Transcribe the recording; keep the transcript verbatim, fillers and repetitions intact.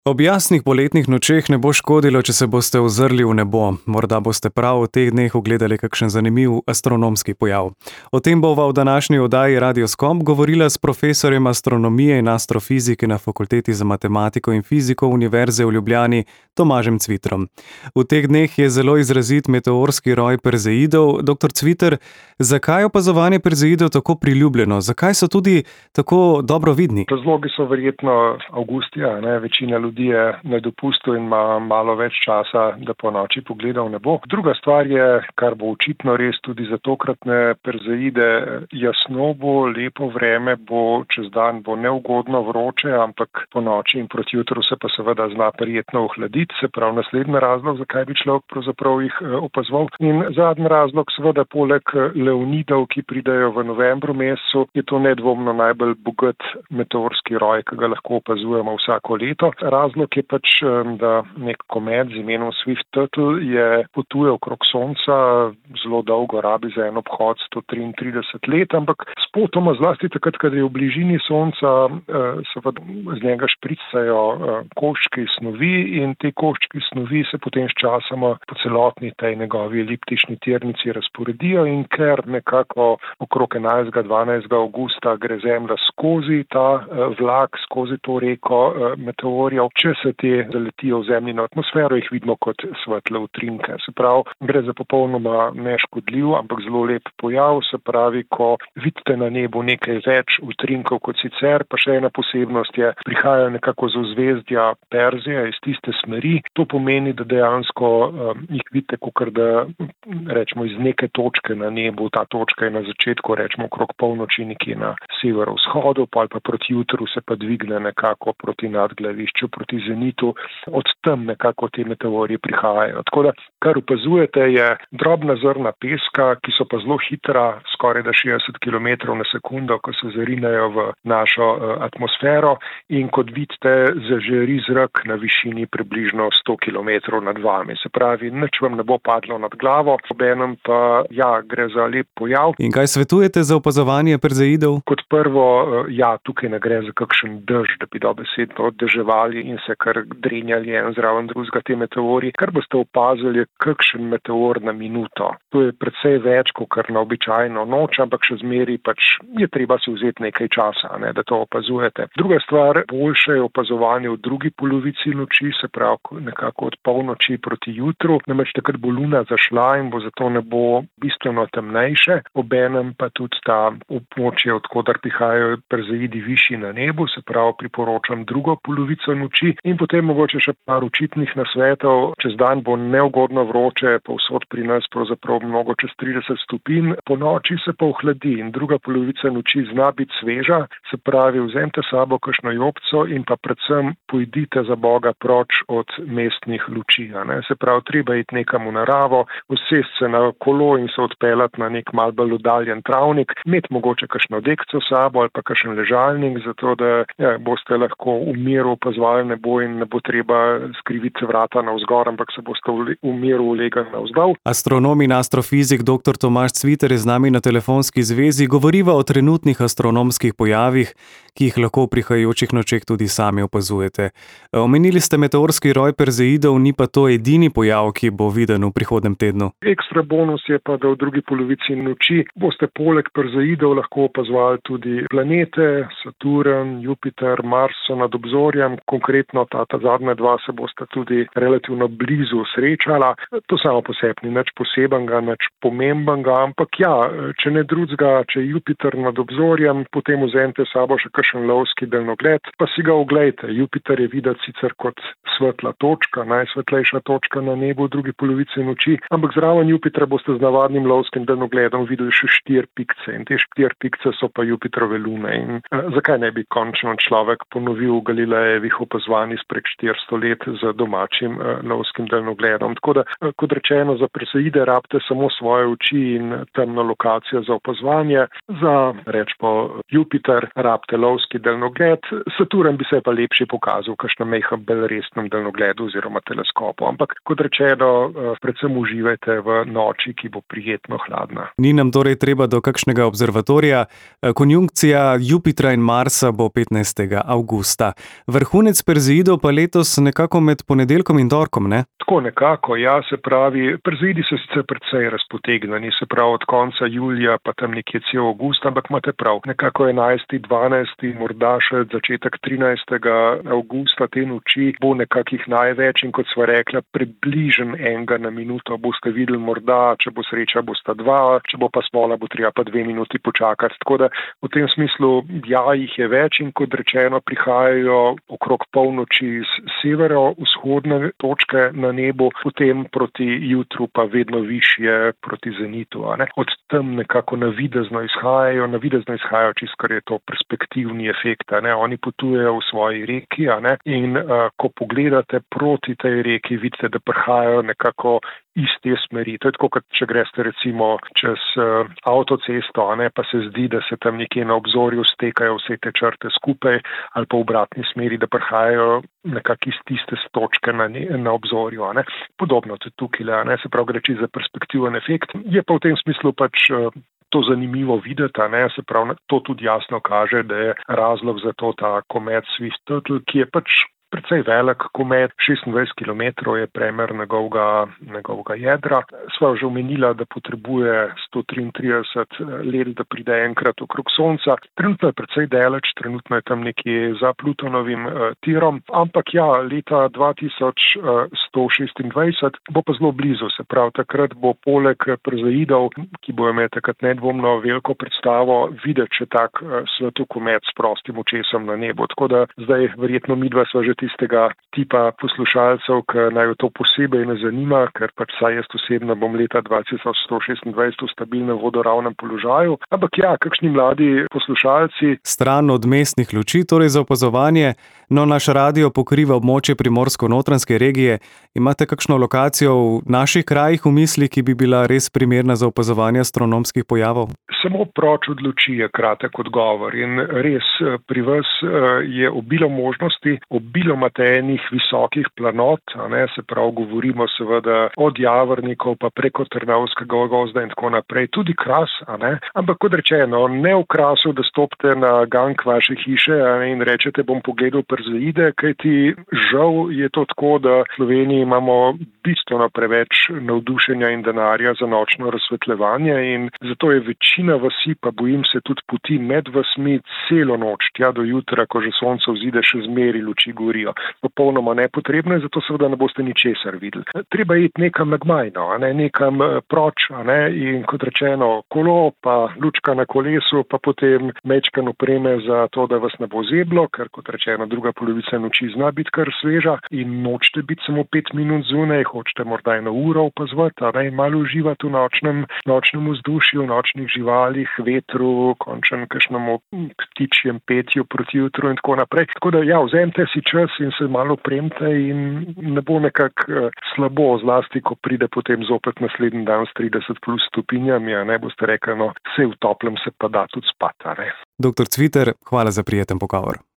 Ob jasnih poletnih nočeh ne bo škodilo, če se boste ozrli v nebo. Morda boste prav v teh dneh ugledali kakšen zanimiv astronomski pojav. O tem bova v današnji oddaji Radioskop govorila s profesorjem astronomije in astrofizike na Fakulteti za matematiko in fiziko Univerze v Ljubljani, Tomažem Cvitrom. V teh dneh je zelo izrazit meteorski roj Perzeidov. Doktor Cviter, zakaj je opazovanje Perzeidov tako priljubljeno? Zakaj so tudi tako dobro vidni? Razlogi so verjetno avgustija, ne, večina ljudi je na dopustu in ima malo več časa, da po noči pogleda v nebo. Druga stvar je, kar bo očitno res tudi za tokratne Perzeide, jasno bo, lepo vreme bo, čez dan bo neugodno vroče, ampak po noči in proti jutru se pa seveda zna prijetno ohladiti, se pravi naslednji razlog, zakaj bi človek pravzaprav jih opazoval. In zadnji razlog, seveda poleg leonidov, ki pridejo v novembru mesecu, je to nedvomno najbolj bogat meteorski roj, ki ga lahko opazujemo vsako leto. Razlog je pač, da nek komet z imenom Swift Tuttle je potuje okrog Sonca, zelo dolgo rabi za en obhod, sto triintrideset let, ampak spotoma zlasti takrat, kad je v bližini Sonca, seveda z njega špricajo koščki snovi in te koščki snovi se potem sčasoma po celotni tej njegovi eliptični tirnici razporedijo in ker nekako okrog enajstega dvanajstega avgusta gre Zemlja skozi ta vlak, skozi to reko meteorjev. Če se te zaletijo v zemljino atmosfero, jih vidimo kot svetle utrinke. Se pravi, gre za popolnoma neškodljiv, ampak zelo lep pojav, se pravi, ko vidite na nebu nekaj več utrinkov kot sicer, pa še ena posebnost je, prihajajo nekako z ozvezdja Perzija iz tiste smeri. To pomeni, da dejansko um, jih vidite, kakor da rečemo iz neke točke na nebu, ta točka je na začetku, rečemo okrog polnoči nekje na severovzhodu, pa ali pa proti jutru se pa dvigne nekako proti nadglavišču, proti zenitu, od tam nekako te meteorji prihajajo. Tako da, kar opazujete, je drobna zrna peska, ki so pa zelo hitra, skoraj da šestdeset kilometrov na sekundo, ko se zarinejo v našo uh, atmosfero in kot vidite, zažari zrak na višini približno sto kilometrov nad vami. Se pravi, nič vam ne bo padlo nad glavo, obenem pa, ja, gre za lep pojav. In kaj svetujete za opazovanje Perzeidov? Kot prvo, uh, ja, tukaj ne gre za kakšen dež, da bi dobesedno oddeževali in se kar drenjali en zraven drugega te meteorji. Kar boste opazili, je kakšen meteor na minuto. To je precej več, kot kar na običajno noč, ampak še zmeri pač je treba si vzeti nekaj časa, ne, da to opazujete. Druga stvar, boljše je opazovanje v drugi polovici noči, se pravi nekako od polnoči proti jutru. Namreč takrat bo luna zašla in bo zato ne bo bistveno temnejše, obenem pa tudi ta območje, odkudar prihajajo Perzeidi višji na nebu, se pravi priporočam drugo polovico noči in potem mogoče še par očitnih nasvetov. Čez dan bo neugodno vroče, povsod pri nas pravzaprav mnogo čez trideset stopinj, po noči se pa ohladi in druga polovica noči zna biti sveža, se pravi vzemite sabo kakšno jopco in pa predvsem pojdite za Boga proč od mestnih luči. Ne? Se pravi, treba iti nekam v naravo, usesti se na kolo in se odpeljati na nek mal bolj oddaljen travnik, imeti mogoče kakšno dekco sabo ali pa kakšen ležalnik, zato da ja, boste lahko v miru opazovali nebo in ne bo treba skriviti vrata navzgor, ampak se boste v miru ulegali navzdol. Astronom in astrofizik doktor Tomaž Cviter je z nami na telefonski zvezi. Govoriva o trenutnih astronomskih pojavih, ki jih lahko v prihajajočih nočeh tudi sami opazujete. Omenili ste meteorski roj Perzeidov, ni pa to edini pojav, ki bo viden v prihodnem tednu. Ekstra bonus je pa, da v drugi polovici noči boste poleg Perzeidov lahko opazovali tudi planete, Saturn, Jupiter, Mars so nad obzorjem, konkretno ta, ta zadnja dva se bosta tudi relativno blizu srečala. To samo po sebi ni nič posebenega, nič pomembenega, ampak ja, če ne drugega, če je Jupiter nad obzorjem, potem vzemite sabo še kakšen lovski daljnogled, pa si ga oglejte. Jupiter je videti sicer kot svetla točka, najsvetlejša točka na nebu v drugi polovici noči, ampak zraven Jupitra boste z navadnim lovskim daljnogledom videli še štiri pikce in te štiri pikce so pa Jupiterove lune. In eh, zakaj ne bi končno človek ponovil Galilejevih opazovanj izprek štiristo let z domačim eh, lovskim daljnogledom. Tako da, eh, kot rečeno, za Perzeide rabite samo svoje oči in temno lokacijo za opazovanje. Za, rečemo, Jupiter rabite lovski daljnogled, Saturn bi se pa lepše pokazal, kakšnem mejhem bolj resnem daljnogledu. drobnogledu oziroma teleskopu. Ampak kot rečeno, predvsem uživajte v noči, ki bo prijetno hladna. Ni nam torej treba do kakšnega observatorija. Konjunkcija Jupitra in Marsa bo petnajstega avgusta. Vrhunec Perzeidov pa letos nekako med ponedeljkom in torkom, ne? Tako nekako, ja, se pravi, Perzeidi so sicer precej razpotegnjeni, se pravi od konca julija pa tam nekje cel avgust, ampak imate prav, nekako enajsti, dvanajsti, morda še začetek trinajstega avgusta te noči bo nekakih največ in kot sva rekla, približen enega na minuto boste videli morda, če bo sreča, bosta dva, če bo pa smola, bo treba pa dve minuti počakati. Tako da v tem smislu, ja, jih je več in kot rečeno, prihajajo okrog polnoči iz severo-vzhodne točke na nebu, potem proti jutru pa vedno višje proti zenitu. A ne? Od tam nekako navidezno izhajajo, navidezno izhajajo, čisto kar je to perspektivni efekt. A ne? Oni potujejo v svoji reki, a ne? In a, ko pogledate proti tej reki, vidite, da prihajajo nekako iz te smeri. To je tako, kot če greste recimo čez uh, avtocesto, a ne, pa se zdi, da se tam nekje na obzorju stekajo vse te črte skupaj ali pa v obratni smeri, da prihajajo nekako iz tiste točke na, ne, na obzorju. A ne. Podobno tudi tukaj, a ne, se pravi, gre za perspektiven efekt. Je pa v tem smislu pač uh, to zanimivo videti, a ne, se pravi, to tudi jasno kaže, da je razlog za to ta komet Swift-Tuttle, ki je pač precej velik komet, šestindvajset kilometrov je premer njegovega, njegovega jedra. Sva že omenila, da potrebuje sto triintrideset let, da pride enkrat okrog Sonca. Trenutno je precej daleč, trenutno je tam nekje za Plutonovim uh, tirom, ampak ja, leta dva tisoč sto šestindvajset bo pa zelo blizu, se pravi, takrat bo poleg Perzeidov, ki bo imel takrat nedvomno veliko predstavo, videti še tak uh, svetu komet s prostim očesom na nebu. Tako da zdaj verjetno midva sva že tistega tipa poslušalcev, ki naj to posebej ne zanima, ker pač saj jaz osebno bom leta dva tisoč sto šestindvajset v stabilnem vodoravnem položaju. Ampak ja, kakšni mladi poslušalci. Stran od mestnih luči, torej za opazovanje, no naš radio pokriva območje Primorsko-notranjske regije. Imate kakšno lokacijo v naših krajih v misli, ki bi bila res primerna za opazovanje astronomskih pojavov? Samo proč od luči je kratek odgovor in res pri vas je obilo možnosti, obilo imate enih visokih planot, a ne, se pravi, govorimo seveda od Javornikov pa preko Trnavskega gozda in tako naprej, tudi Kras, a ne, ampak kot rečeno, ne v Krasu, da stopite na gank vaše hiše, a ne, in rečete, bom pogledal Perzeide, kajti žal je to tako, da v Sloveniji imamo bistveno preveč navdušenja in denarja za nočno razsvetljevanje in zato je večina vasi, pa bojim se tudi poti med vasmi celo noč, tja do jutra, ko že sonce vzide, še zmeri luči gorijo. Popolnoma nepotrebno je, zato seveda ne boste ničesar videli. Treba iti nekam na gmajno, a ne, nekam proč, a ne, in kot rečeno, kolo, pa lučka na kolesu, pa potem mečkan opreme za to, da vas ne bo zeblo, ker kot rečeno, druga polovica noči zna biti kar sveža in nočete biti samo pet minut zunaj, hočete morda eno uro opazovati, a ne, in malo uživati v nočnem, nočnem vzdušju, nočnih živalih, vetru, končnem kakšnemu ptičjem petju proti jutru in tako naprej. Tako da ja, vzemite si čas in se malo premte in ne bo nekako slabo, zlasti, ko pride potem zopet naslednji dan s trideset plus stopinjami, a ne boste rekli, no, vse v toplem se pa da tudi spati, a ne. Doktor Cviter, hvala za prijeten pogovor.